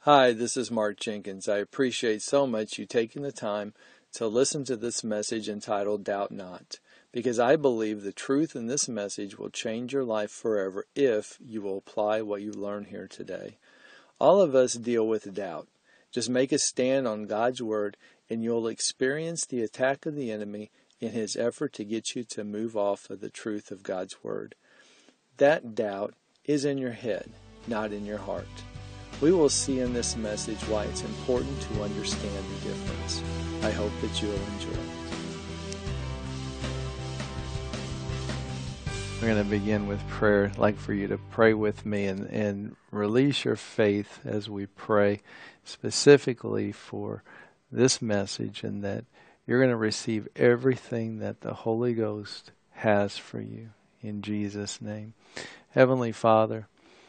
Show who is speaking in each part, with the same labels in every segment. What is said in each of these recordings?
Speaker 1: Hi, this is Mark Jenkins. I appreciate so much you taking the time to listen to this message entitled Doubt Not, because I believe the truth in this message will change your life forever if you will apply what you learn here today. All of us deal with doubt. Just make a stand on God's Word and you'll experience the attack of the enemy in his effort to get you to move off of the truth of God's Word. That doubt is in your head, not in your heart. We will see in this message why it's important to understand the difference. I hope that you'll enjoy it. We're going to begin with prayer. I'd like for you to pray with me and release your faith as we pray specifically for this message, and that you're going to receive everything that the Holy Ghost has for you in Jesus' name. Heavenly Father,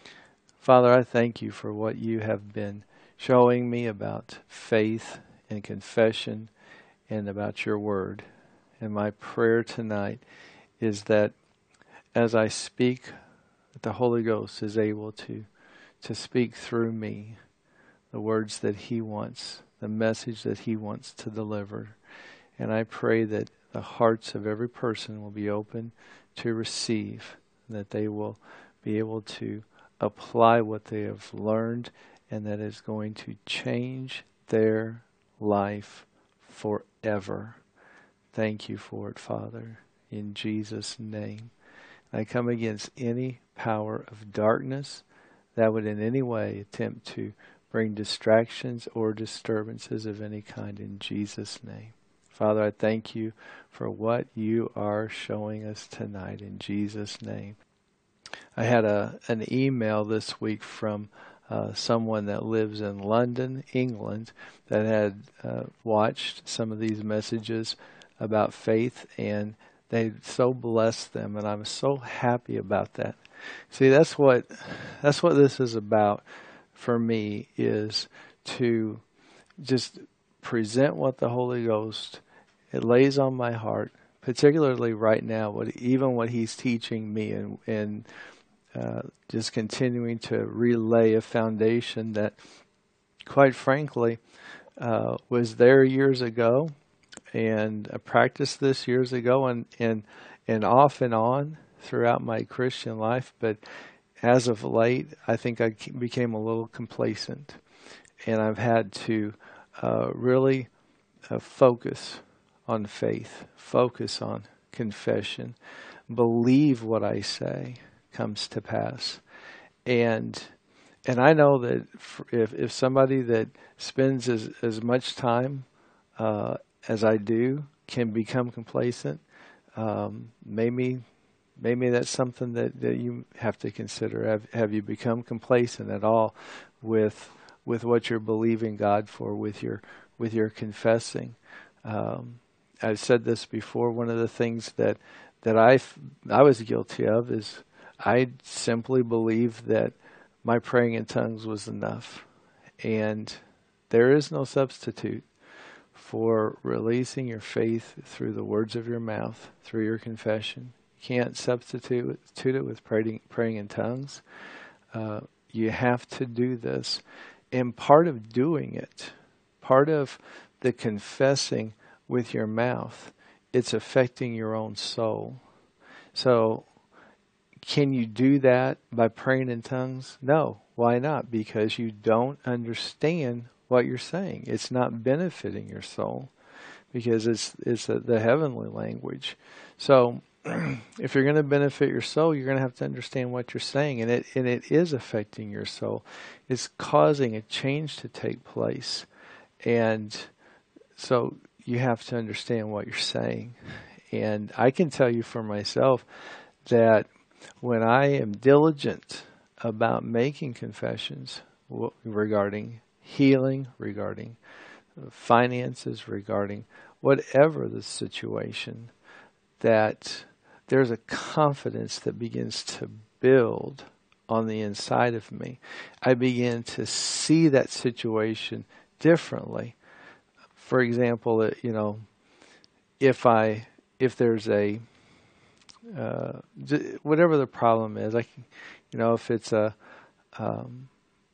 Speaker 1: I thank you for what you have been showing me about faith and confession and about your word. And my prayer tonight is that as I speak, that the Holy Ghost is able to speak through me the words that he wants, the message that he wants to deliver. And I pray that the hearts of every person will be open to receive, that they will be able to apply what they have learned, and that is going to change their life forever. Thank you for it, Father, in Jesus' name. I come against any power of darkness that would in any way attempt to bring distractions or disturbances of any kind in Jesus' name. Father, I thank you for what you are showing us tonight in Jesus' name. I had an email this week from someone that lives in London, England, that had watched some of these messages about faith, and they so blessed them, and I'm so happy about that. See, that's what this is about for me, is to just present what the Holy Ghost, it lays on my heart, particularly right now, what he's teaching me, and just continuing to relay a foundation that, quite frankly, was there years ago, and I practiced this years ago, and off and on throughout my Christian life. But as of late, I think I became a little complacent, and I've had to really focus on faith, focus on confession, believe what I say comes to pass. And I know that if somebody that spends as much time as I do can become complacent, maybe that's something that you have to consider. Have you become complacent at all with what you're believing God for, with your confessing? I've said this before. One of the things that I was guilty of is I simply believed that my praying in tongues was enough. And there is no substitute for releasing your faith through the words of your mouth, through your confession. You can't substitute it with praying in tongues. You have to do this. And part of doing it, part of the confessing with your mouth, it's affecting your own soul. So, can you do that by praying in tongues? No. Why not? Because you don't understand what you're saying. It's not benefiting your soul, because it's the heavenly language. So if you're going to benefit your soul, you're going to have to understand what you're saying, and it is affecting your soul. It's causing a change to take place. And so you have to understand what you're saying. And I can tell you for myself that when I am diligent about making confessions regarding healing, regarding finances, regarding whatever the situation, that there's a confidence that begins to build on the inside of me. I begin to see that situation differently. For example, if there's a whatever the problem is, if it's a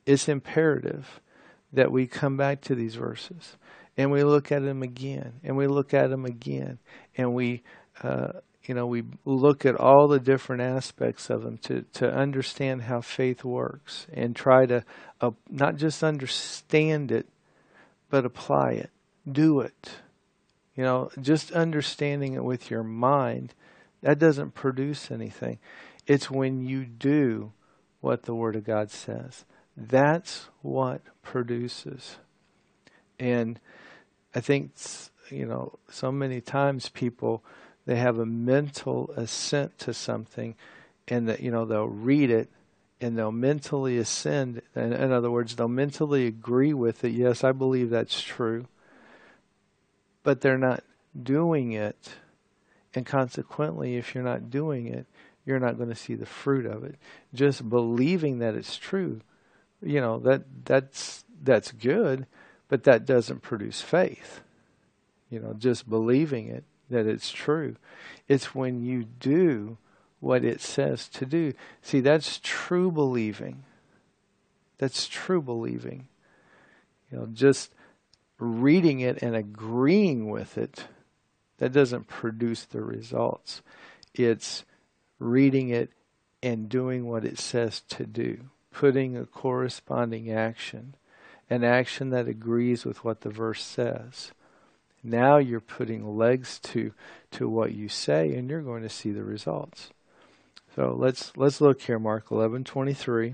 Speaker 1: it's imperative that we come back to these verses and we look at them again and we look at them again and we look at all the different aspects of them to understand how faith works and try to not just understand it, but apply it, do it. Just understanding it with your mind, that doesn't produce anything. It's when you do what the Word of God says. That's what produces. And I think, so many times people, they have a mental assent to something and that, they'll read it and they'll mentally ascend. In other words, they'll mentally agree with it. Yes, I believe that's true. But they're not doing it. And consequently, if you're not doing it, you're not going to see the fruit of it. Just believing that it's true, that's good, but that doesn't produce faith. Just believing it, that it's true. It's when you do what it says to do. See, that's true believing. That's true believing. Just reading it and agreeing with it, that doesn't produce the results. It's reading it and doing what it says to do, putting a corresponding action, an action that agrees with what the verse says. Now you're putting legs to what you say, and you're going to see the results. So let's look here, Mark 11:23.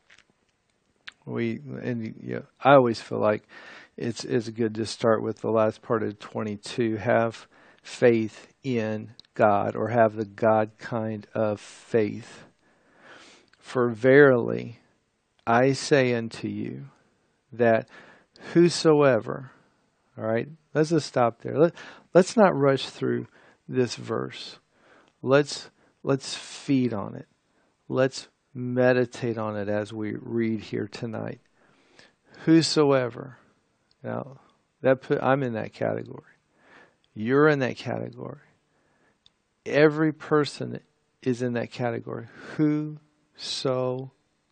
Speaker 1: I always feel like it's good to start with the last part of 22. Have faith in God, or have the God kind of faith. For verily I say unto you that whosoever, all right, let's just stop there. Let's not rush through this verse. Let's feed on it. Let's meditate on it as we read here tonight. Whosoever. Now, I'm in that category. You're in that category. Every person is in that category. Whosoever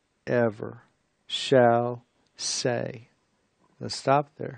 Speaker 1: shall say. Let's stop there.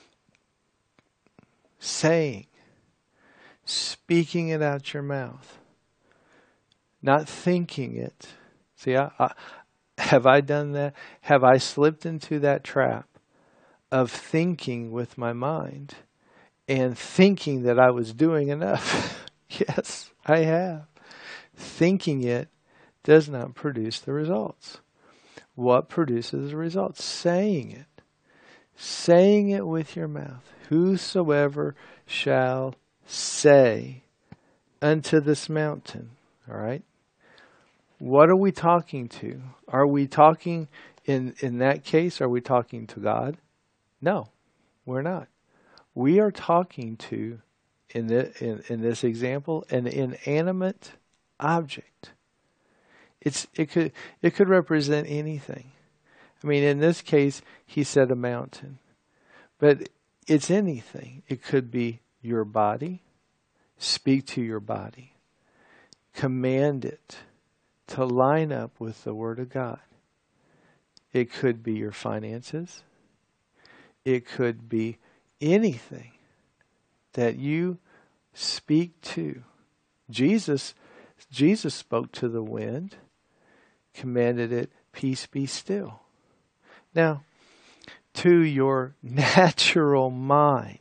Speaker 1: Saying. Speaking it out your mouth. Not thinking it. See, have I done that? Have I slipped into that trap of thinking with my mind and thinking that I was doing enough? Yes, I have. Thinking it does not produce the results. What produces the results? Saying it. Saying it with your mouth. Whosoever shall say unto this mountain. All right? What are we talking to? Are we talking, in that case, are we talking to God? No, we're not. We are talking to, in this example, an inanimate object. It could represent anything. I mean, in this case, he said a mountain. But it's anything. It could be your body. Speak to your body. Command it to line up with the Word of God. It could be your finances. It could be anything that you speak to. Jesus spoke to the wind, commanded it, peace be still. Now, to your natural mind,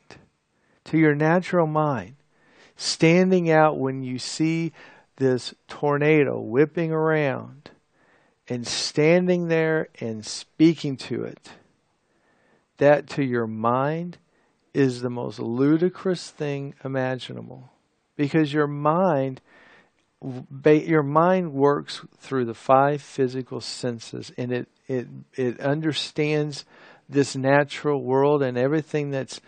Speaker 1: standing out when you see this tornado whipping around and standing there and speaking to it, that to your mind is the most ludicrous thing imaginable. Because your mind works through the 5 physical senses, and it understands this natural world and everything that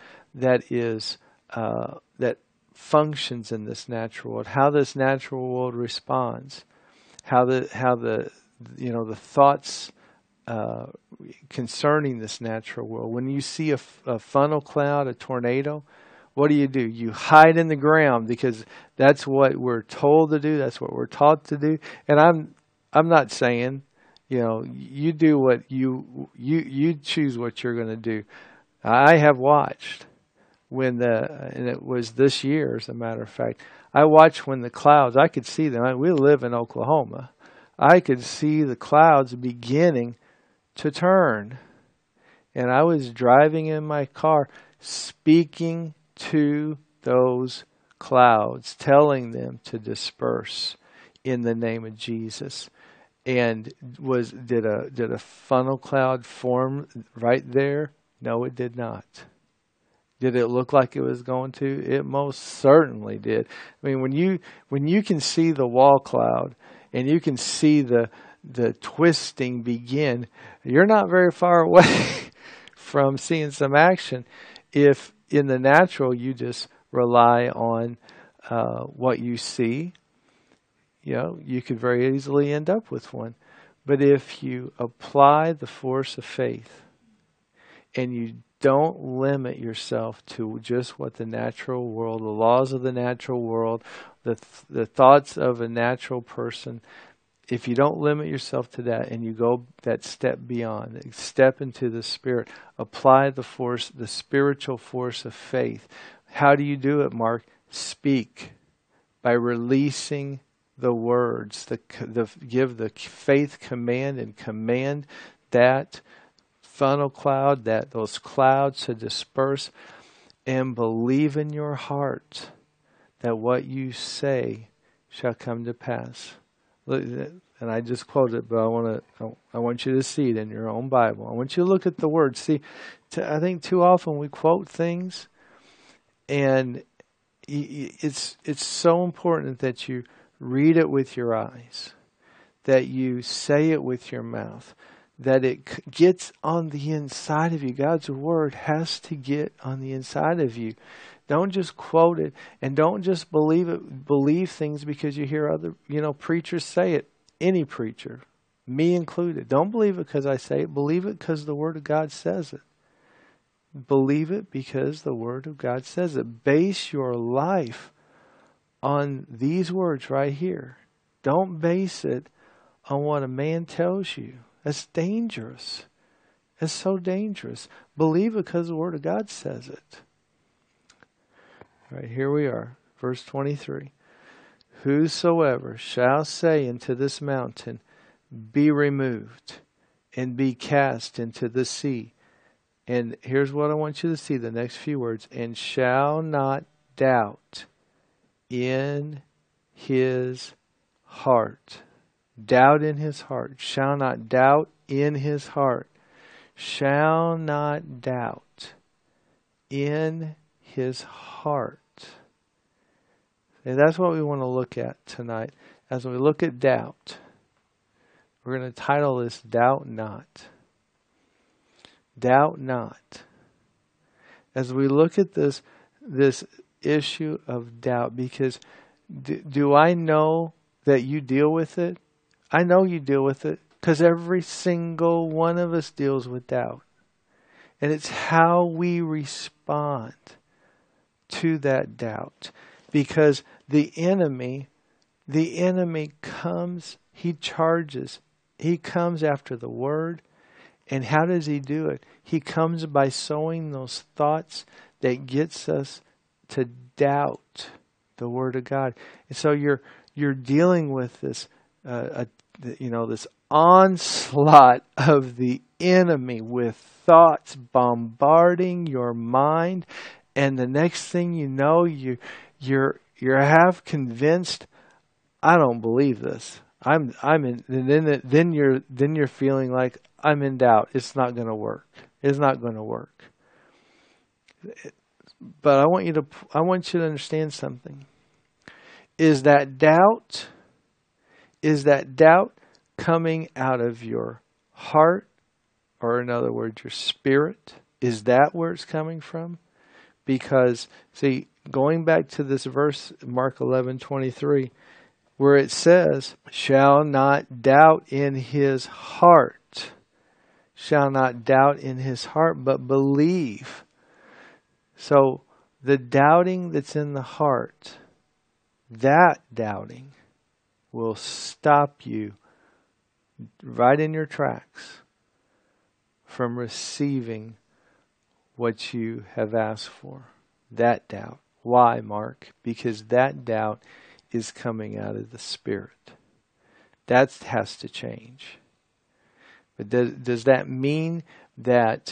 Speaker 1: functions in this natural world, how this natural world responds, how the thoughts concerning this natural world. When you see a funnel cloud, a tornado, what do? You hide in the ground, because that's what we're told to do. That's what we're taught to do. And I'm not saying, You do what you choose what you're going to do. I have watched and it was this year, as a matter of fact, I watched when the clouds, I could see them. We live in Oklahoma. I could see the clouds beginning to turn. And I was driving in my car, speaking to those clouds, telling them to disperse in the name of Jesus. And did a funnel cloud form right there? No, it did not. Did it look like it was going to? It most certainly did. I mean, when you can see the wall cloud and you can see the twisting begin, you're not very far away from seeing some action. If in the natural you just rely on what you see, you could very easily end up with one. But if you apply the force of faith and you don't limit yourself to just what the natural world, the laws of the natural world, the thoughts of a natural person, if you don't limit yourself to that and you go that step beyond, step into the Spirit, apply the force, the spiritual force of faith. How do you do it, Mark? Speak by releasing the words, give the faith command and command that funnel cloud, those clouds to disperse, and believe in your heart that what you say shall come to pass. And I just quoted it, but I want you to see it in your own Bible. I want you to look at the words. See, I think too often we quote things, and it's so important that you read it with your eyes, that you say it with your mouth, that it gets on the inside of you. God's word has to get on the inside of you. Don't just quote it, and don't just believe things because you hear other, preachers say it. Any preacher, me included. Don't believe it because I say it. Believe it because the word of God says it. Believe it because the word of God says it. Base your life on these words right here. Don't base it on what a man tells you. That's dangerous. It's so dangerous. Believe it because the Word of God says it. All right, here we are. Verse 23. Whosoever shall say unto this mountain, be removed, and be cast into the sea. And here's what I want you to see, the next few words. And shall not doubt in his heart. Doubt in his heart. Shall not doubt in his heart. Shall not doubt in his heart. And that's what we want to look at tonight. As we look at doubt, we're going to title this Doubt Not. Doubt not. As we look at this issue of doubt, because do I know that you deal with it? I know you deal with it because every single one of us deals with doubt. And it's how we respond to that doubt. Because the enemy comes, he charges, he comes after the word. And how does he do it? He comes by sowing those thoughts that gets us to doubt the word of God. And so you're dealing with this this onslaught of the enemy with thoughts bombarding your mind, and the next thing you know, you're half convinced, I don't believe this. I'm in, and then you're feeling like I'm in doubt. It's not going to work. It's not going to work. But I want you to understand something. Is that doubt coming out of your heart, or in other words, your spirit? Is that where it's coming from? Because, see, going back to this verse, Mark 11:23, where it says, shall not doubt in his heart. Shall not doubt in his heart, but believe. So, the doubting that's in the heart, that doubting will stop you right in your tracks from receiving what you have asked for. That doubt. Why, Mark? Because that doubt is coming out of the Spirit. That has to change. But does that mean that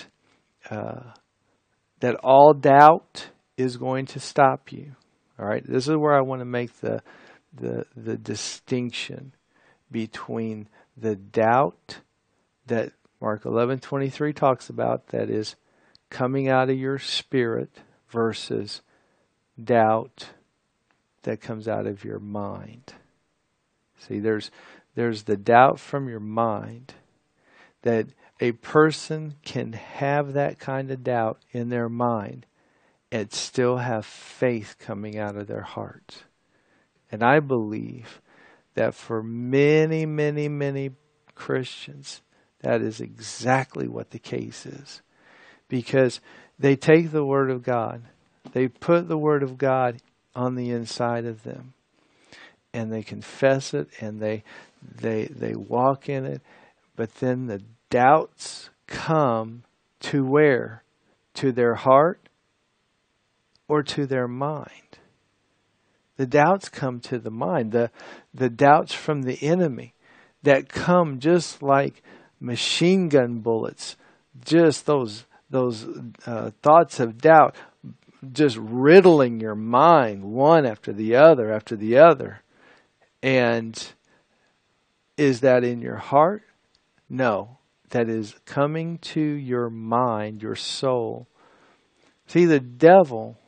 Speaker 1: that all doubt is going to stop you? All right. This is where I want to make the distinction between the doubt that Mark 11:23 talks about, that is coming out of your spirit, versus doubt that comes out of your mind. See, there's the doubt from your mind, that a person can have that kind of doubt in their mind and still have faith coming out of their heart. And I believe that for many, many, many Christians, that is exactly what the case is. Because they take the Word of God, they put the Word of God on the inside of them, and they confess it, and they walk in it, but then the doubts come to where? To their heart or to their mind? The doubts come to the mind. The doubts from the enemy that come just like machine gun bullets. Just those thoughts of doubt just riddling your mind, one after the other after the other. And is that in your heart? No. That is coming to your mind, your soul. See, the devil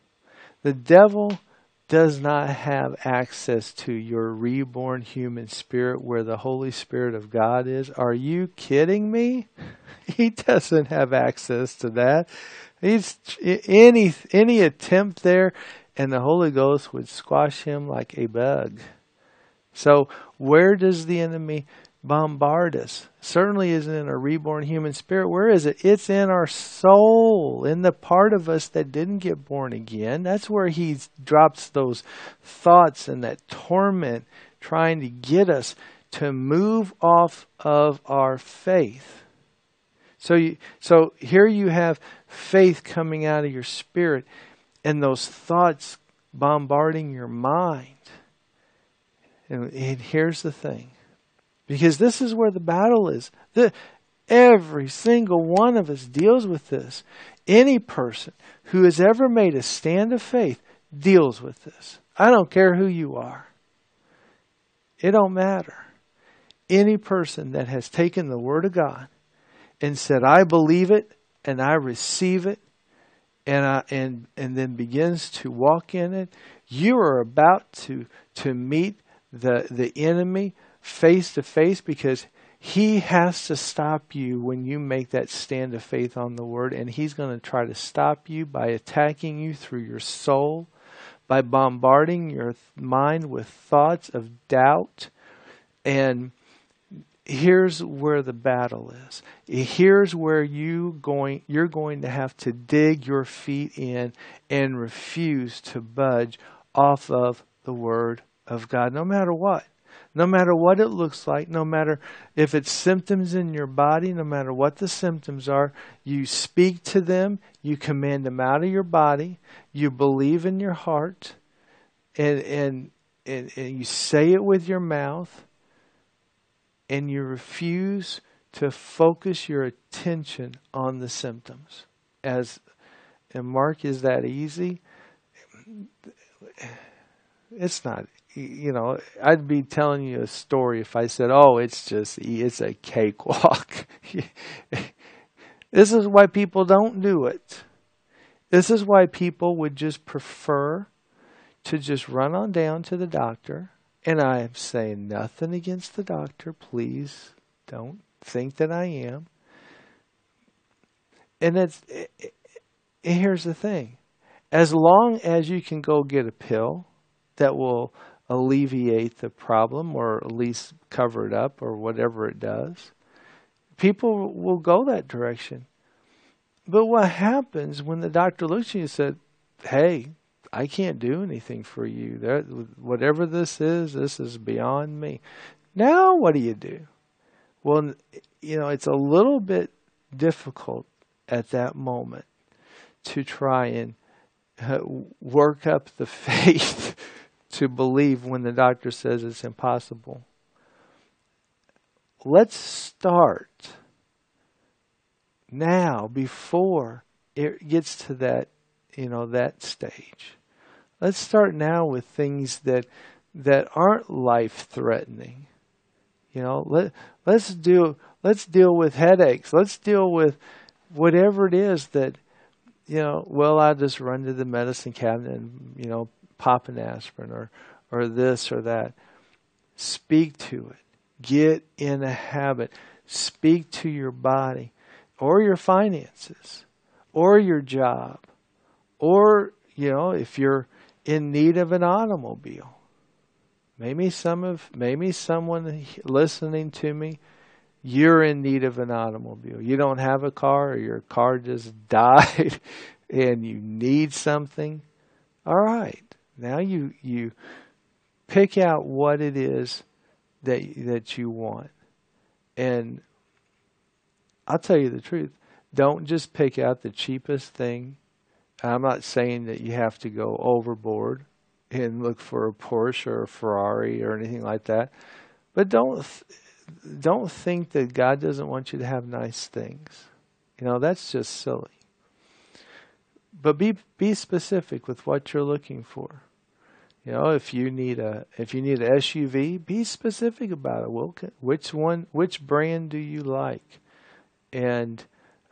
Speaker 1: does not have access to your reborn human spirit where the Holy Spirit of God is. Are you kidding me? He doesn't have access to that. He's any attempt there, and the Holy Ghost would squash him like a bug. So where does the enemy bombard us? Certainly isn't in a reborn human spirit. Where is it? It's in our soul, in the part of us that didn't get born again. That's where he drops those thoughts and that torment, trying to get us to move off of our faith. So here you have faith coming out of your spirit, and those thoughts bombarding your mind. And here's the thing. Because this is where the battle is. Every single one of us deals with this. Any person who has ever made a stand of faith deals with this. I don't care who you are. It don't matter. Any person that has taken the Word of God and said, I believe it and I receive it, and then begins to walk in it, you are about to meet the enemy face to face, because he has to stop you when you make that stand of faith on the Word, and he's going to try to stop you by attacking you through your soul, by bombarding your mind with thoughts of doubt. And here's where the battle is. Here's where you're going to have to dig your feet in and refuse to budge off of the Word of God, no matter what. No matter what it looks like, no matter if it's symptoms in your body, no matter what the symptoms are, you speak to them, you command them out of your body, you believe in your heart, and you say it with your mouth, and you refuse to focus your attention on the symptoms. And Mark, is that easy? It's not. I'd be telling you a story if I said, oh, it's a cakewalk. This is why people don't do it. This is why people would just prefer to just run on down to the doctor. And I'm saying nothing against the doctor. Please don't think that I am. And here's the thing. As long as you can go get a pill that will alleviate the problem, or at least cover it up, or whatever it does, people will go that direction. But what happens when the doctor looks at you and said, hey, I can't do anything for you. Whatever this is beyond me. Now what do? Well, it's a little bit difficult at that moment to try and work up the faith to believe when the doctor says it's impossible. Let's start now before it gets to that stage. Let's start now with things that aren't life-threatening. Let's deal with headaches. Let's deal with whatever it is that, I'll just run to the medicine cabinet and, pop an aspirin or this or that. Speak to it. Get in a habit. Speak to your body or your finances or your job or, if you're in need of an automobile. Maybe someone listening to me, you're in need of an automobile. You don't have a car or your car just died and you need something. All right. Now you pick out what it is that you want. And I'll tell you the truth. Don't just pick out the cheapest thing. I'm not saying that you have to go overboard and look for a Porsche or a Ferrari or anything like that. But don't think that God doesn't want you to have nice things. That's just silly. But be specific with what you're looking for. If you need an SUV, be specific about it. Which brand do you like? And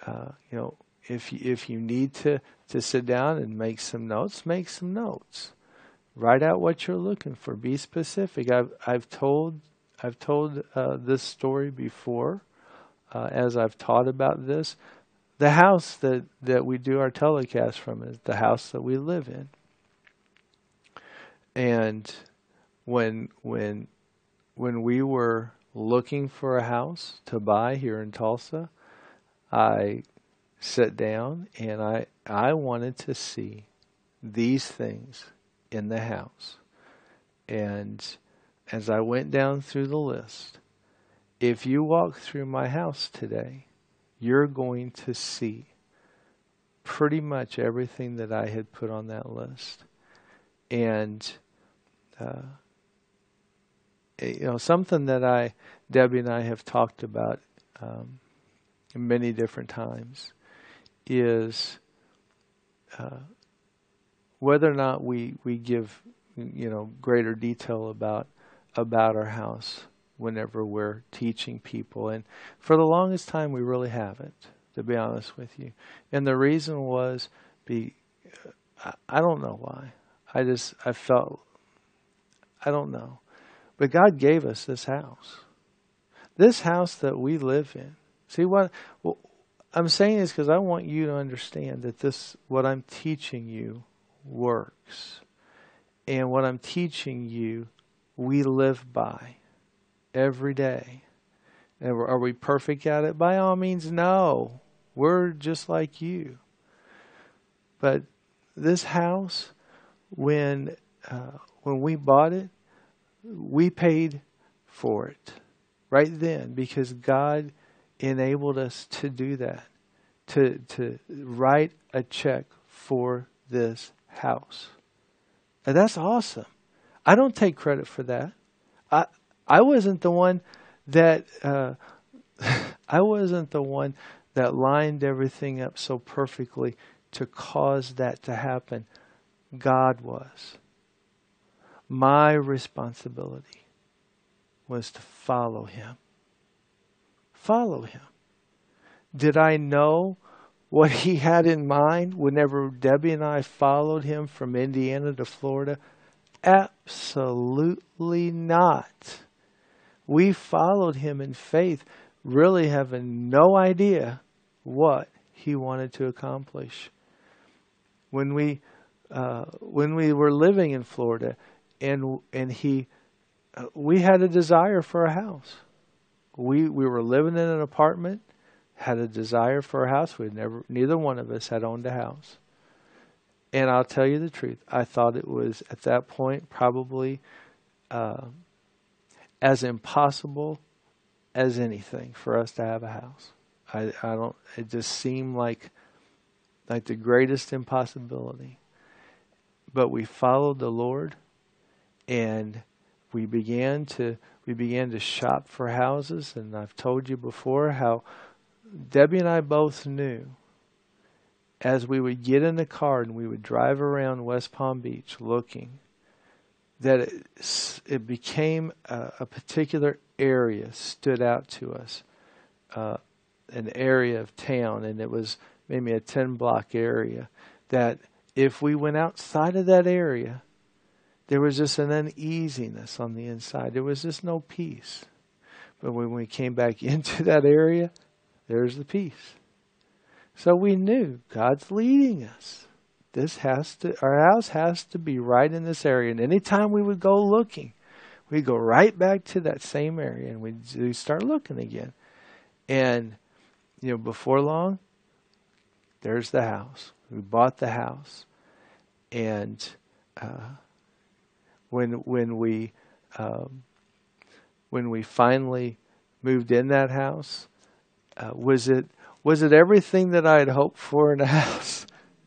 Speaker 1: if you need to sit down and make some notes, make some notes. Write out what you're looking for. Be specific. I've told this story before as I've taught about this. The house that we do our telecast from is the house that we live in. And when we were looking for a house to buy here in Tulsa, I sat down and I wanted to see these things in the house. And as I went down through the list, if you walk through my house today, you're going to see pretty much everything that I had put on that list. And, something that Debbie and I have talked about many different times is whether or not we give, greater detail about our house whenever we're teaching people. And for the longest time, we really haven't, to be honest with you. And the reason was, I don't know why. I felt, I don't know. But God gave us this house. This house that we live in. See, what I'm saying is because I want you to understand that what I'm teaching you works. And what I'm teaching you, we live by every day. And are we perfect at it? By all means, no. We're just like you. But this house, when we bought it, we paid for it right then because God enabled us to do that, to write a check for this house. And that's awesome. I don't take credit for that. I wasn't the one that lined everything up so perfectly to cause that to happen. God was. My responsibility was to follow Him. Follow Him. Did I know what He had in mind whenever Debbie and I followed Him from Indiana to Florida? Absolutely not. We followed Him in faith, really having no idea what He wanted to accomplish. When we were living in Florida, and we had a desire for a house. We were living in an apartment, had a desire for a house. Neither one of us had owned a house. And I'll tell you the truth, I thought it was at that point probably as impossible as anything for us to have a house. I don't. It just seemed like the greatest impossibility. But we followed the Lord, and we began to shop for houses. And I've told you before how Debbie and I both knew, as we would get in the car and we would drive around West Palm Beach looking, that it became a particular area stood out to us, an area of town, and it was maybe a 10-block area, that if we went outside of that area, there was just an uneasiness on the inside. There was just no peace. But when we came back into that area, there's the peace. So we knew God's leading us. Our house has to be right in this area. And anytime we would go looking, we'd go right back to that same area and we'd start looking again. And, before long, there's the house. We bought the house. And when we finally moved in that house, was it everything that I had hoped for in a house?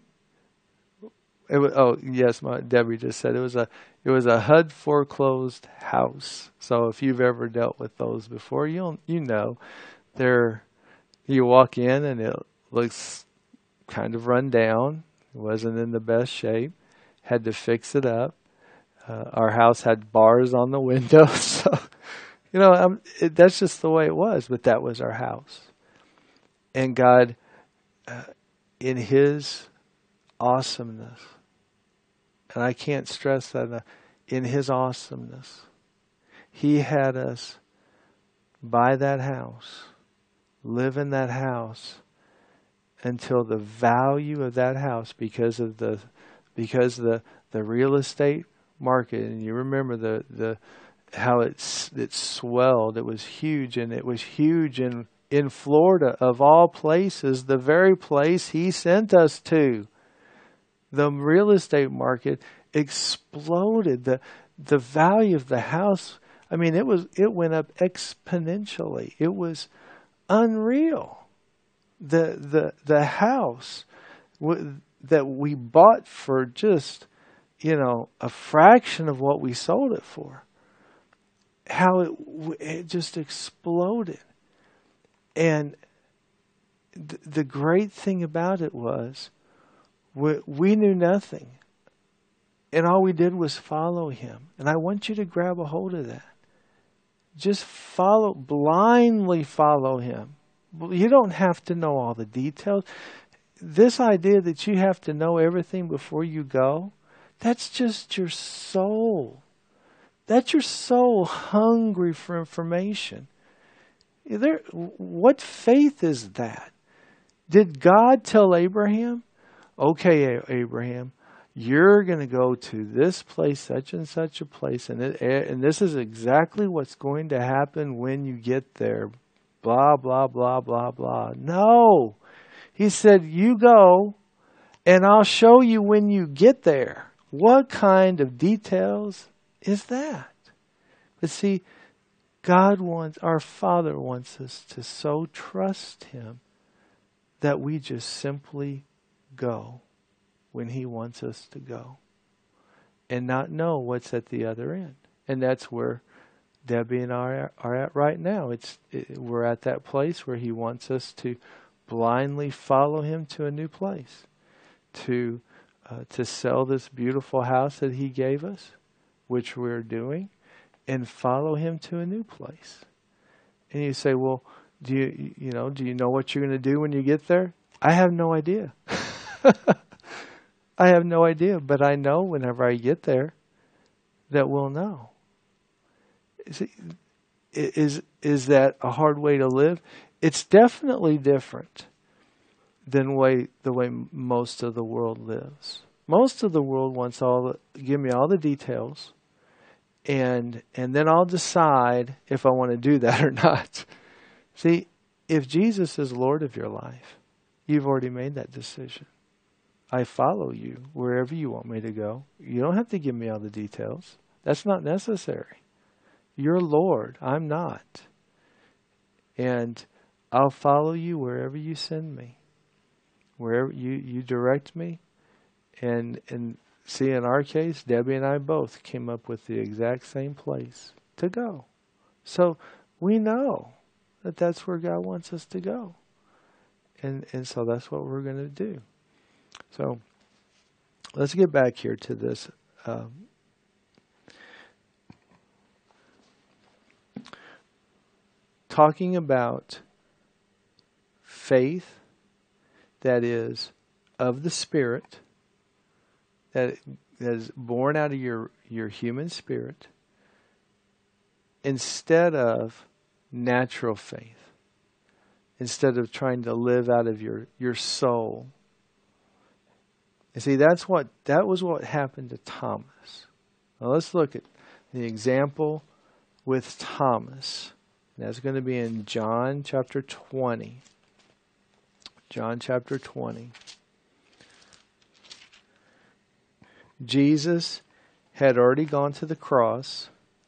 Speaker 1: Yes, Debbie just said it was a HUD foreclosed house. So if you've ever dealt with those before, you know, you walk in and it looks kind of run down. It wasn't in the best shape. Had to fix it up. Our house had bars on the windows, so that's just the way it was. But that was our house, and God, in His awesomeness, and I can't stress that enough, in His awesomeness, He had us buy that house, live in that house, until the value of that house, because the real estate market, and you remember how it swelled. It was huge, and it was huge in Florida, of all places, the very place He sent us to. The real estate market exploded. The value of the house, I mean, it went up exponentially. It was unreal. The house that we bought for just, a fraction of what we sold it for, how it just exploded. And the great thing about it was we knew nothing. And all we did was follow Him. And I want you to grab a hold of that. Just blindly follow Him. You don't have to know all the details. This idea that you have to know everything before you go, that's just your soul. That's your soul hungry for information. What faith is that? Did God tell Abraham, okay, Abraham, you're going to go to this place, such and such a place, and this is exactly what's going to happen when you get there, blah, blah, blah, blah, blah. No. He said, you go, and I'll show you when you get there. What kind of details is that? But see, our Father wants us to so trust Him that we just simply go when He wants us to go and not know what's at the other end. And that's where Debbie and I are at right now. We're at that place where He wants us to blindly follow Him to a new place, to sell this beautiful house that He gave us, which we're doing, and follow Him to a new place. And you say, well, do you know what you're going to do when you get there? I have no idea. I have no idea, but I know whenever I get there that we'll know. Is that a hard way to live? It's definitely different than the way most of the world lives. Most of the world wants give me all the details, and then I'll decide if I want to do that or not. See, if Jesus is Lord of your life, you've already made that decision. I follow you wherever you want me to go. You don't have to give me all the details. That's not necessary. You're Lord. I'm not. and I'll follow you wherever you send me, wherever you direct me. And see, in our case, Debbie and I both came up with the exact same place to go. So we know that that's where God wants us to go. And so that's what we're going to do. So let's get back here to this. Talking about faith that is of the Spirit, that is born out of your human spirit, instead of natural faith, instead of trying to live out of your soul. You see, that was what happened to Thomas. Now let's look at the example with Thomas. That's going to be in John chapter 20. John chapter 20. Jesus had already gone to the cross.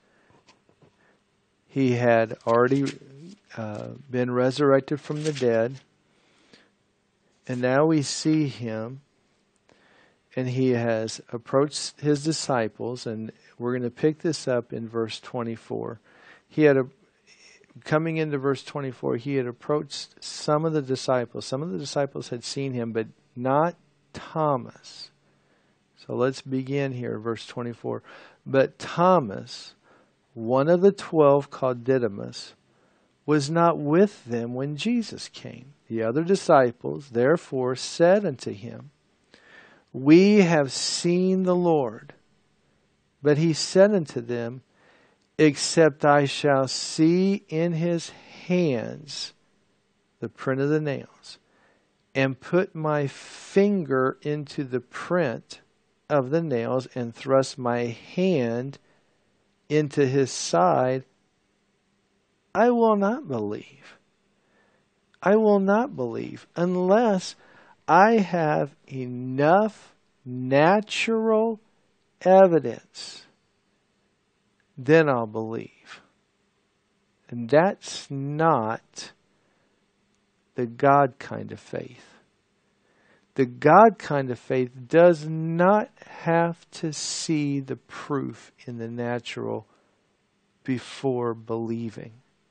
Speaker 1: He had already been resurrected from the dead. And now we see him, and he has approached his disciples, and we're going to pick this up in verse 24. Coming into verse 24, he had approached some of the disciples. Some of the disciples had seen him, but not Thomas. So let's begin here, verse 24. But Thomas, one of the 12, called Didymus, was not with them when Jesus came. The other disciples therefore said unto him, We have seen the Lord. But he said unto them, Except I shall see in his hands the print of the nails, and put my finger into the print of the nails, and thrust my hand into his side, I will not believe. I will not believe unless I have enough natural evidence. Then I'll believe. And that's not the God kind of faith. The God kind of faith does not have to see the proof in the natural before believing.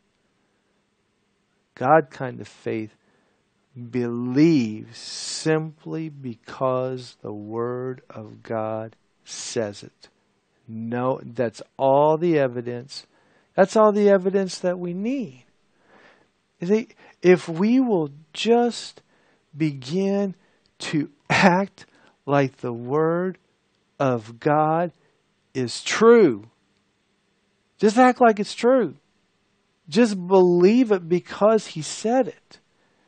Speaker 1: God kind of faith believes simply because the Word of God says it. No, that's all the evidence. That's all the evidence that we need. If we will just begin to act like the Word of God is true. Just act like it's true. Just believe it because He said it.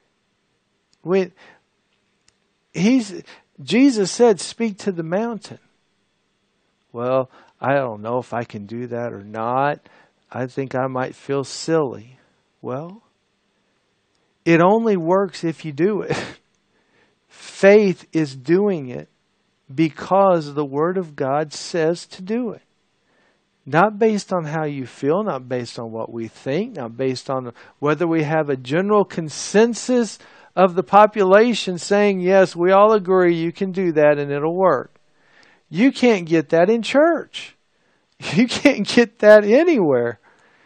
Speaker 1: Jesus said, speak to the mountain. Well, I don't know if I can do that or not. I think I might feel silly. Well, it only works if you do it. Faith is doing it because the Word of God says to do it. Not based on how you feel, not based on what we think, not based on whether we have a general consensus of the population saying, yes, we all agree you can do that and it'll work. You can't get that in church. You can't get that anywhere.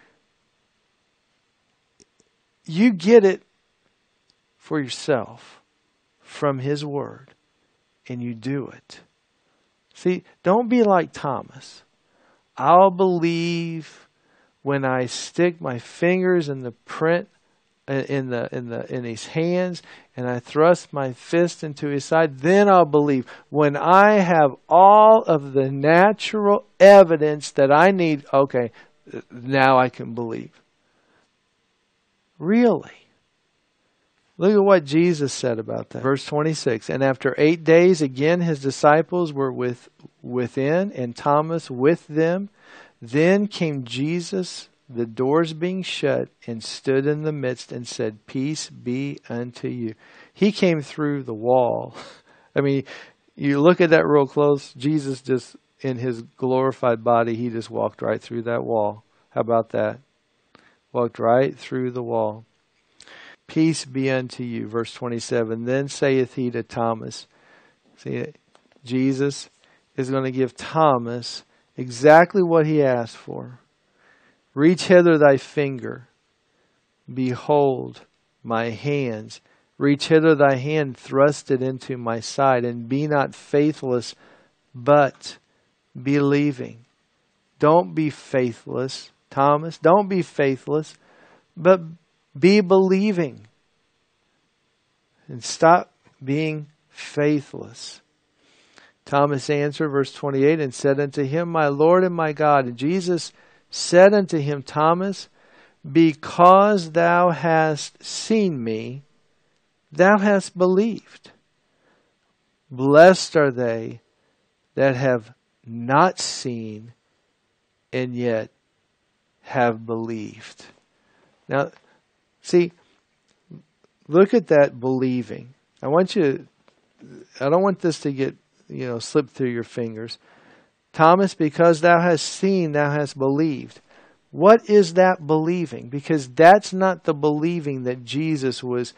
Speaker 1: You get it for yourself from His Word, and you do it. See, don't be like Thomas. I'll believe when I stick my fingers in the print in his hands, and I thrust my fist into his side, then I'll believe. When I have all of the natural evidence that I need, okay, now I can believe. Really? Look at what Jesus said about that. Verse 26, and after 8 days, again his disciples were within, and Thomas with them. Then came Jesus, the doors being shut, and stood in the midst and said, Peace be unto you. He came through the wall. I mean, you look at that real close, Jesus just, in His glorified body, He just walked right through that wall. How about that? Walked right through the wall. Peace be unto you. Verse 27. Then saith he to Thomas. See, Jesus is going to give Thomas exactly what he asked for. Reach hither thy finger. Behold my hands. Reach hither thy hand, thrust it into my side, and be not faithless, but believing. Don't be faithless, Thomas. Don't be faithless, but be believing. And stop being faithless. Thomas answered, verse 28, and said unto him, My Lord and my God. And Jesus said unto him, Thomas, because thou hast seen me, thou hast believed. Blessed are they that have not seen and yet have believed. Now, see, look at that believing. I don't want this to get, slip through your fingers. Thomas, because thou hast seen, thou hast believed. What is that believing? Because that's not the believing that Jesus was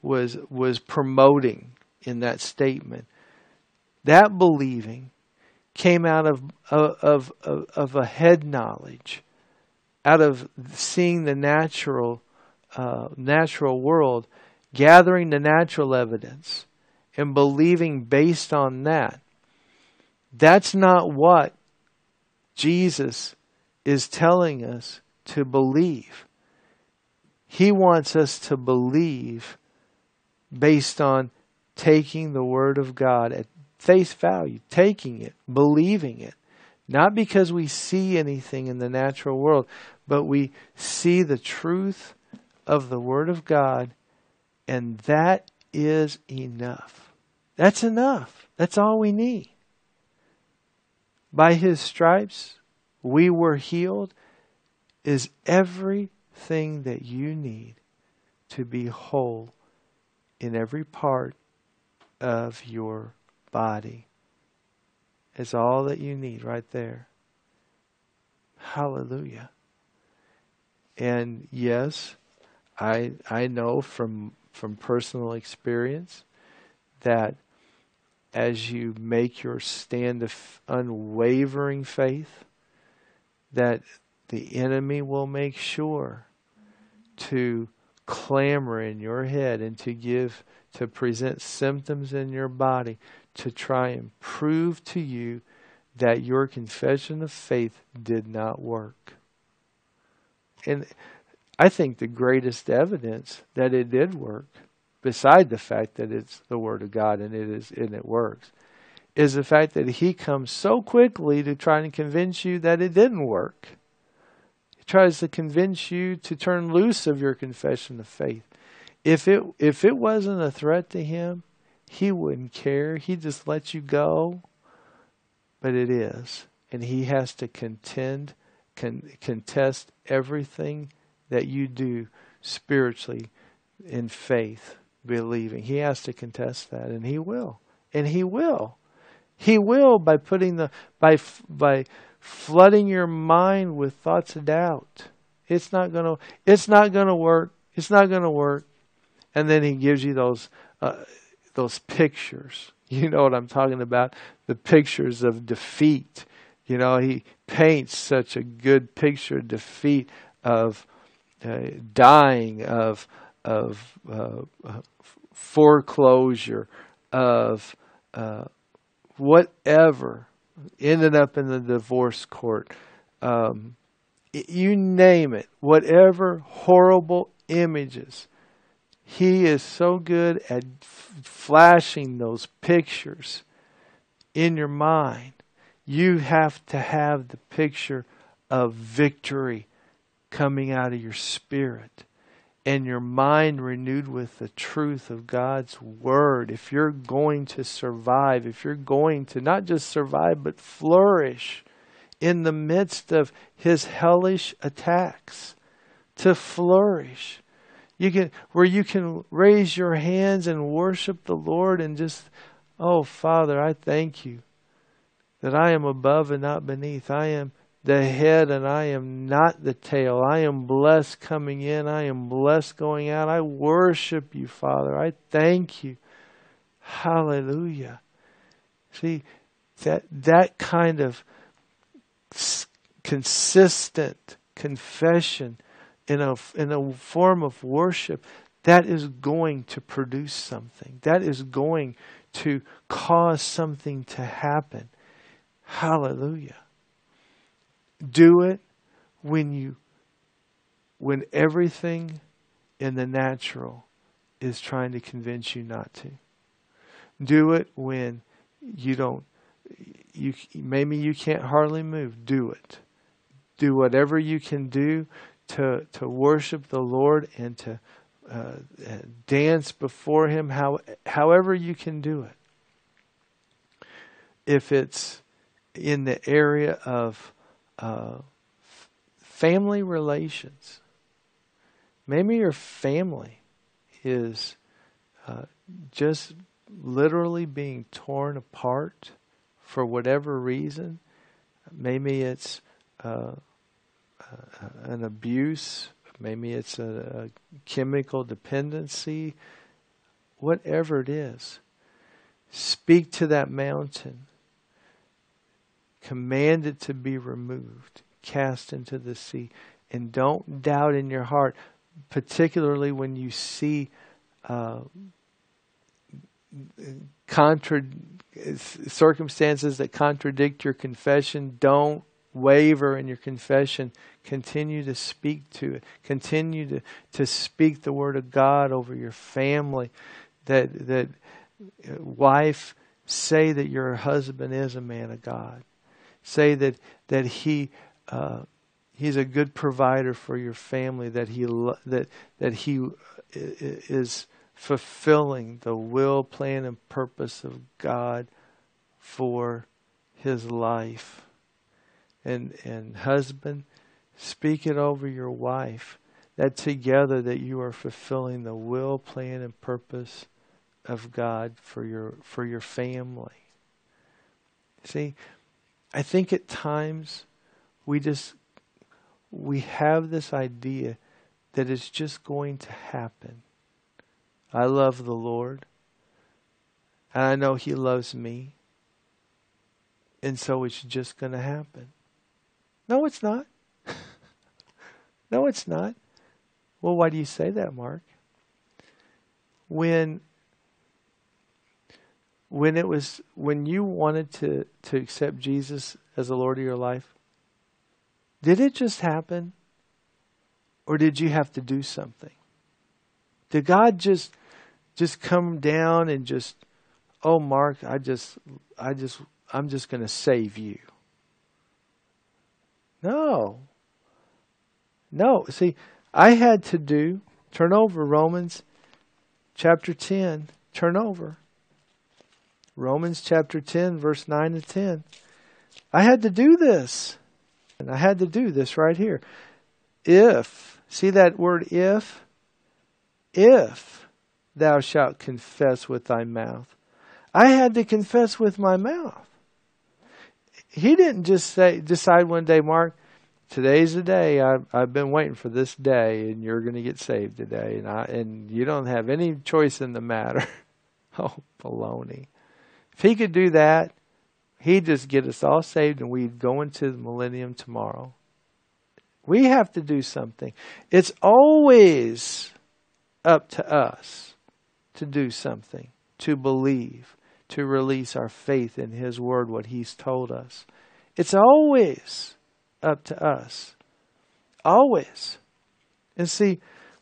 Speaker 1: promoting in that statement. That believing came out of a head knowledge, out of seeing the natural world, gathering the natural evidence, and believing based on that. That's not what Jesus is telling us to believe. He wants us to believe based on taking the Word of God at face value, taking it, believing it. Not because we see anything in the natural world, but we see the truth of the Word of God, and that is enough. That's enough. That's all we need. By His stripes, we were healed, is everything that you need to be whole in every part of your body. It's all that you need right there. Hallelujah. And yes, I know from personal experience that as you make your stand of unwavering faith, that the enemy will make sure to clamor in your head and to present symptoms in your body to try and prove to you that your confession of faith did not work. And I think the greatest evidence that it did work, beside the fact that it's the Word of God and it works, is the fact that He comes so quickly to try and convince you that it didn't work. He tries to convince you to turn loose of your confession of faith. If it wasn't a threat to Him, He wouldn't care. He just lets you go. But it is. And He has to contest everything that you do spiritually in faith, believing. He has to contest that, and He will. And He will. He will by by flooding your mind with thoughts of doubt. It's not gonna work. It's not gonna work. And then He gives you those pictures. You know what I'm talking about? The pictures of defeat. He paints such a good picture of defeat, of dying, of foreclosure, of whatever, ended up in the divorce court. You name it, whatever horrible images. He is so good at flashing those pictures in your mind. You have to have the picture of victory coming out of your spirit and your mind renewed with the truth of God's Word. If you're going to survive, if you're going to not just survive but flourish in the midst of His hellish attacks, to flourish. Where you can raise your hands and worship the Lord and just, oh Father, I thank you that I am above and not beneath. I am the head and I am not the tail. I am blessed coming in. I am blessed going out. I worship you, Father. I thank you. Hallelujah. See, that kind of consistent confession in a form of worship, that is going to produce something. That is going to cause something to happen. Hallelujah. Do it when everything in the natural is trying to convince you not to. Do it when maybe you can't hardly move. Do it. Do whatever you can do to worship the Lord and to dance before Him, however you can do it. If it's in the area of family relations, maybe your family is just literally being torn apart for whatever reason. Maybe it's an abuse. Maybe it's a chemical dependency. Whatever it is, speak to that mountain. Command it to be removed, cast into the sea. And don't doubt in your heart, particularly when you see circumstances that contradict your confession. Don't waver in your confession. Continue to speak to it. Continue to speak the word of God over your family. That wife, say that your husband is a man of God. Say that he's a good provider for your family. That he is fulfilling the will, plan, and purpose of God for his life. And husband, speak it over your wife. That together that you are fulfilling the will, plan, and purpose of God for your family. See, I think at times we have this idea that it's just going to happen. I love the Lord, and I know He loves me, and so it's just going to happen. No, it's not. No, it's not. Well, why do you say that, Mark? When you wanted to accept Jesus as the Lord of your life, did it just happen? Or did you have to do something? Did God just come down and just, oh Mark, I'm just going to save you? No. See, I had to turn over Romans chapter 10. Turn over. Romans chapter 10, verse 9 to 10. I had to do this. And I had to do this right here. If, see that word if? If thou shalt confess with thy mouth. I had to confess with my mouth. He didn't just decide one day, Mark, today's the day. I've been waiting for this day, and you're going to get saved today, and you don't have any choice in the matter. Oh, baloney! If He could do that, He'd just get us all saved, and we'd go into the millennium tomorrow. We have to do something. It's always up to us to do something, to believe, to release our faith in His Word, what He's told us. It's always up to us. Always. And see,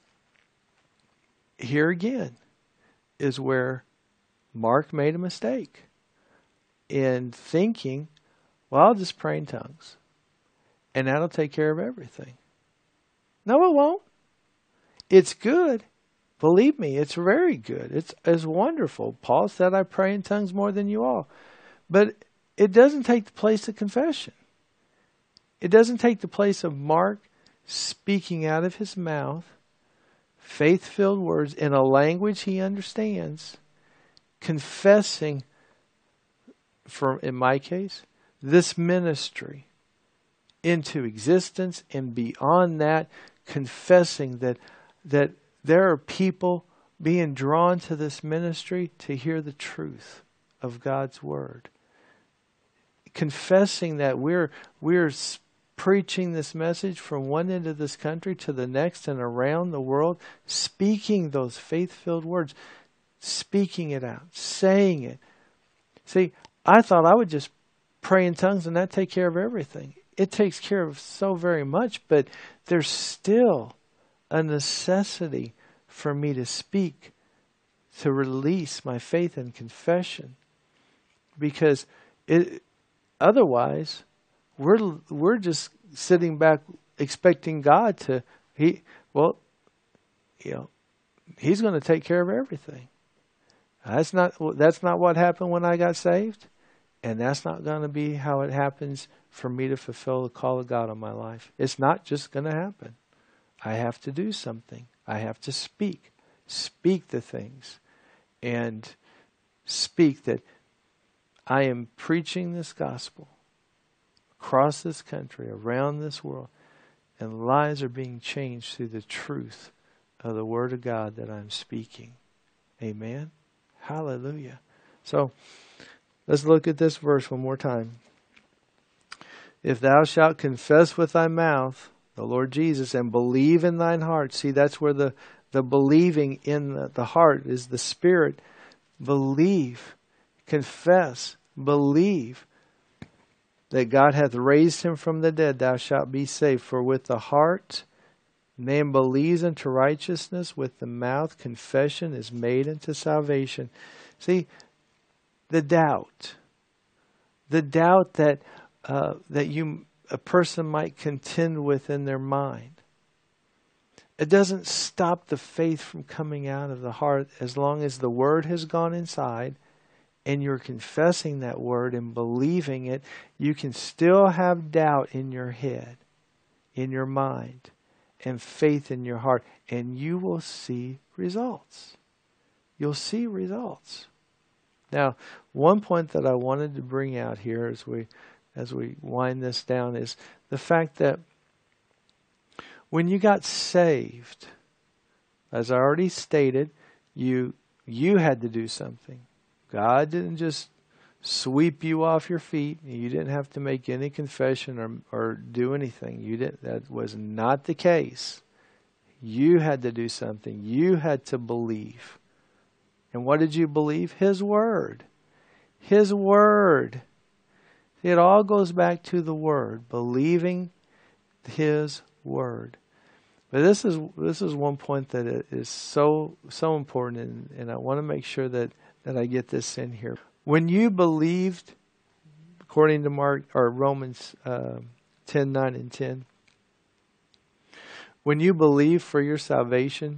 Speaker 1: here again is where Mark made a mistake in thinking, well, I'll just pray in tongues and that'll take care of everything. No, it won't. It's good. Believe me, it's very good. It's wonderful. Paul said, I pray in tongues more than you all. But it doesn't take the place of confession. It doesn't take the place of Mark speaking out of his mouth faith-filled words in a language he understands, confessing, in my case, this ministry into existence, and beyond that, confessing that there are people being drawn to this ministry to hear the truth of God's word. Confessing that we're preaching this message from one end of this country to the next and around the world, speaking those faith-filled words, speaking it out, saying it. See, I thought I would just pray in tongues and that take care of everything. It takes care of so very much, but there's still a necessity for me to speak, to release my faith and confession, because otherwise we're just sitting back expecting God to He's going to take care of everything. That's not what happened when I got saved, and that's not going to be how it happens for me to fulfill the call of God on my life. It's not just going to happen. I have to do something. I have to speak the things, and speak that I am preaching this gospel across this country, around this world, and lives are being changed through the truth of the Word of God that I'm speaking. Amen. Hallelujah. So let's look at this verse one more time. If thou shalt confess with thy mouth the Lord Jesus and believe in thine heart. See, that's where the believing in the heart is the spirit. Believe, confess, believe that God hath raised him from the dead, thou shalt be saved. For with the heart man believes unto righteousness, with the mouth confession is made unto salvation. See, the doubt that a person might contend with in their mind, it doesn't stop the faith from coming out of the heart as long as the word has gone inside and you're confessing that word and believing it. You can still have doubt in your head, in your mind, and faith in your heart, and you will see results. You'll see results. Now, one point that I wanted to bring out here as we wind this down is the fact that when you got saved, as I already stated, you had to do something. God didn't just sweep you off your feet. You didn't have to make any confession or do anything. That was not the case. You had to do something. You had to believe. And what did you believe? His Word. His Word. It all goes back to the Word. Believing His Word. But this is one point that is so important, and I want to make sure that I get this in here. When you believed, according to Romans 10, 9, and 10, when you believe for your salvation,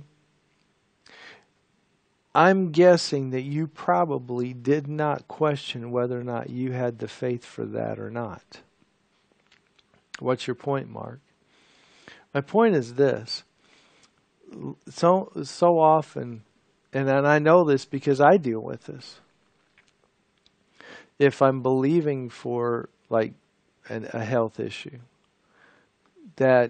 Speaker 1: I'm guessing that you probably did not question whether or not you had the faith for that or not. What's your point, Mark? My point is this. So often, and I know this because I deal with this. If I'm believing for like a health issue, that,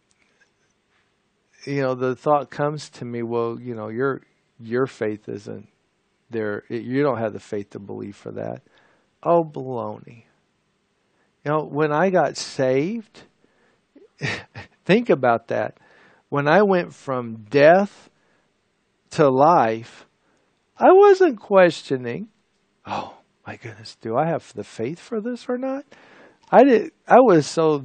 Speaker 1: the thought comes to me, well, your faith isn't there. You don't have the faith to believe for that. Oh, baloney. When I got saved, think about that. When I went from death to life, I wasn't questioning, oh my goodness, do I have the faith for this or not? I was so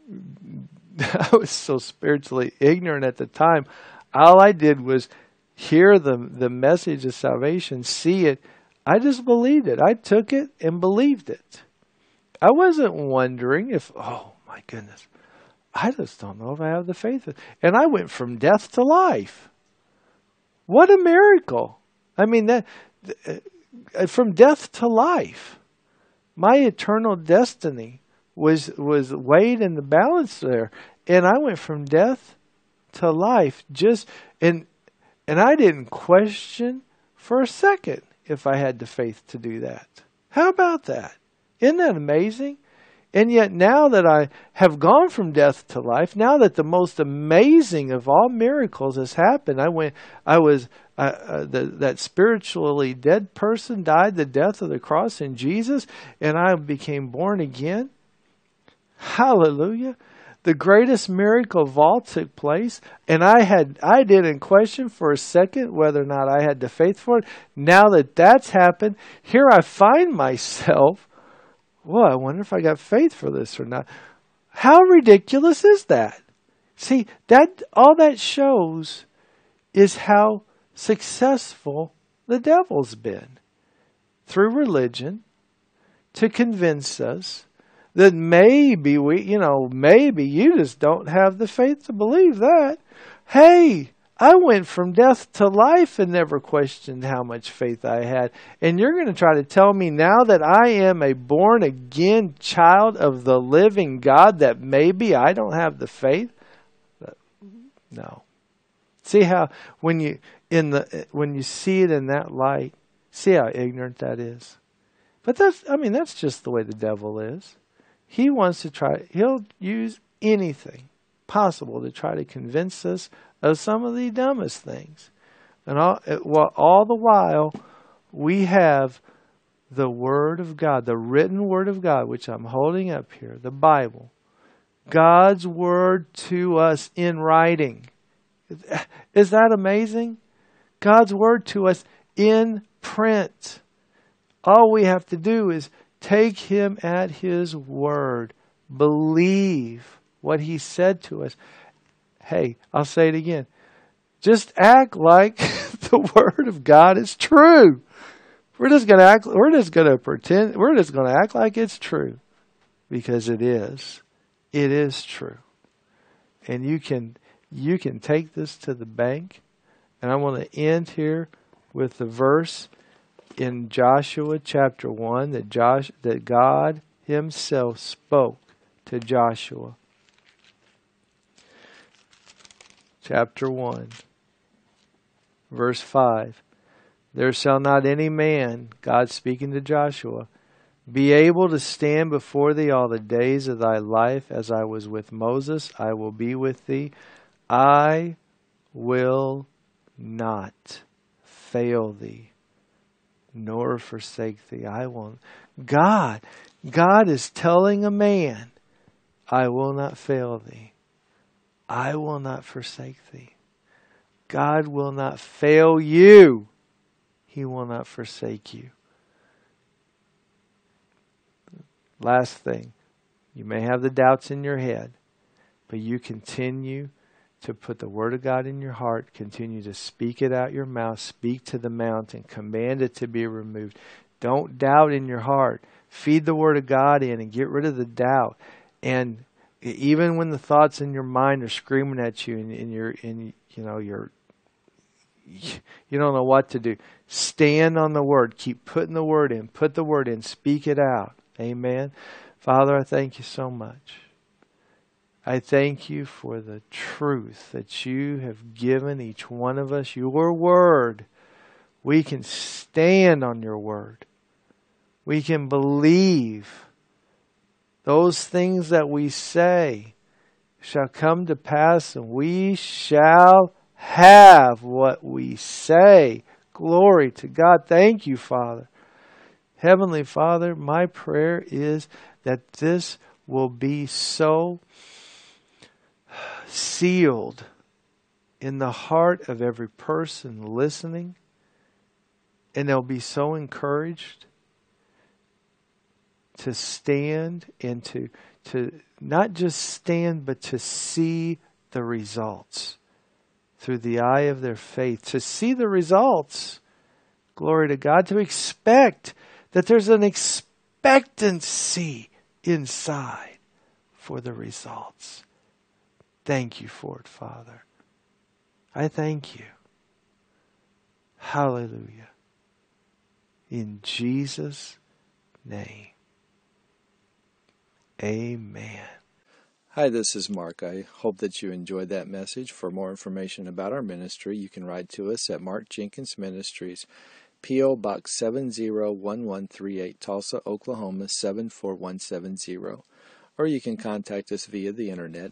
Speaker 1: spiritually ignorant at the time. All I did was hear the message of salvation, see it. I just believed it. I took it and believed it. I wasn't wondering if, oh my goodness, I just don't know if I have the faith. And I went from death to life. What a miracle. I mean, that from death to life. My eternal destiny was weighed in the balance there. And I went from death to life. And I didn't question for a second if I had the faith to do that. How about that? Isn't that amazing? And yet now that I have gone from death to life, now that the most amazing of all miracles has happened, that spiritually dead person died the death of the cross in Jesus, and I became born again. Hallelujah. The greatest miracle of all took place, and I didn't question for a second whether or not I had the faith for it. Now that that's happened, here I find myself, well, I wonder if I got faith for this or not. How ridiculous is that? See, all that shows is how successful the devil's been through religion to convince us that maybe maybe you just don't have the faith to believe that. Hey, I went from death to life and never questioned how much faith I had. And you're going to try to tell me now that I am a born again child of the living God that maybe I don't have the faith? No. See how when you see it in that light, see how ignorant that is. But that's just the way the devil is. He'll use anything possible to try to convince us of some of the dumbest things. And all the while, we have the Word of God, the written Word of God, which I'm holding up here, the Bible. God's Word to us in writing. Is that amazing? God's Word to us in print. All we have to do is take Him at His word. Believe what He said to us. Hey, I'll say it again. Just act like the Word of God is true. We're just going to pretend. We're just going to act like it's true, because it is. It is true, and you can take this to the bank. And I want to end here with the verse in Joshua chapter 1 that God Himself spoke to Joshua. Chapter 1, verse 5. There shall not any man, God speaking to Joshua, be able to stand before thee all the days of thy life. As I was with Moses, I will be with thee. I will not fail thee, nor forsake thee. I won't. God is telling a man, I will not fail thee. I will not forsake thee. God will not fail you. He will not forsake you. Last thing, you may have the doubts in your head, but you continue to put the Word of God in your heart, continue to speak it out your mouth, speak to the mountain, command it to be removed. Don't doubt in your heart. Feed the Word of God in and get rid of the doubt. And even when the thoughts in your mind are screaming at you and you don't know what to do, stand on the Word. Keep putting the Word in. Put the Word in. Speak it out. Amen. Father, I thank you so much. I thank you for the truth that you have given each one of us. Your Word. We can stand on your Word. We can believe those things that we say shall come to pass, and we shall have what we say. Glory to God. Thank you, Father. Heavenly Father, my prayer is that this will be so sealed in the heart of every person listening, and they'll be so encouraged to stand and to not just stand, but to see the results through the eye of their faith, to see the results. Glory to God. To expect that there's an expectancy inside for the results. Thank you for it, Father. I thank you. Hallelujah. In Jesus' name. Amen. Hi, this is Mark. I hope that you enjoyed that message. For more information about our ministry, you can write to us at Mark Jenkins Ministries, P.O. Box 701138, Tulsa, Oklahoma 74170. or you can contact us via the internet